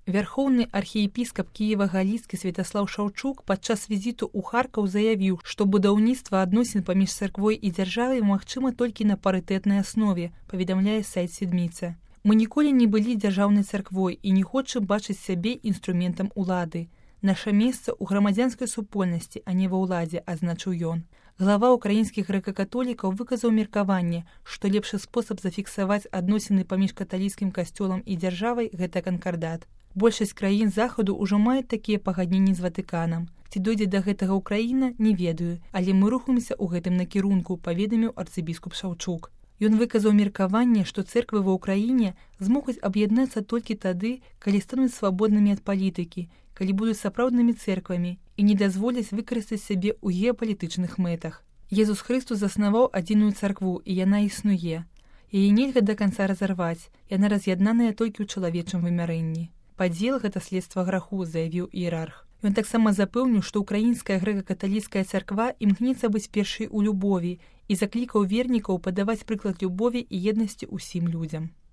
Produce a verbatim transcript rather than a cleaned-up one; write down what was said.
Вярхоўны архіепіскап Кіева-Галіцкі Святаслаў Шаўчук падчас візіту ў Харкаў заявіў, што будаўніцтва адносін паміж царквой і дзяржавай магчыма толькі на парытэтнай аснове, паведамляе сайт Седміца. Мы ніколі не былі дзяржаўнай царквой і не хочам бачыць сябе інструментам улады. Наша месца ў грамадзянскай супольнасці, а не ва ўладзе, азначыў ён. Глава украінскіх грэка-католікаў выказаў меркаванне, што лепшы спосаб зафіксаваць адносіны паміж каталіцкім касцёлам і дзяржавай – гэта канкардат. Большасць краін захаду ўжо маюць такія пагадненні з Ватыканам. Ці дойдзе да гэтага Ўкраіна, не ведаю, але мы рухаемся ў гэтым накірунку, паведаміў арцыбіскуп Шаўчук. Ён выказаў меркаванне, што цэрквы ва ўкраіне змогуць аб'яднацца толькі тады, калі стануць свабоднымі ад палітыкі, калі будуць сапраўднымі цэрквамі і не дазволяць выкарыстаць сябе ў геапалітычных мэтах. Езус Хрыстус заснаваў адзіную царкву, і яна існуе. Яе нельга да канца разарваць, яна раз'яднаная толькі ў чалавечым вымярэнні. Падзел – гэта следства граху, заявіў іерарх. Ён таксама запэўніў, што ўкраінская грэка-каталіцкая царква імкнецца быць першай у любові і заклікаў вернікаў падаваць прыклад любові і еднасці ўсім людзям.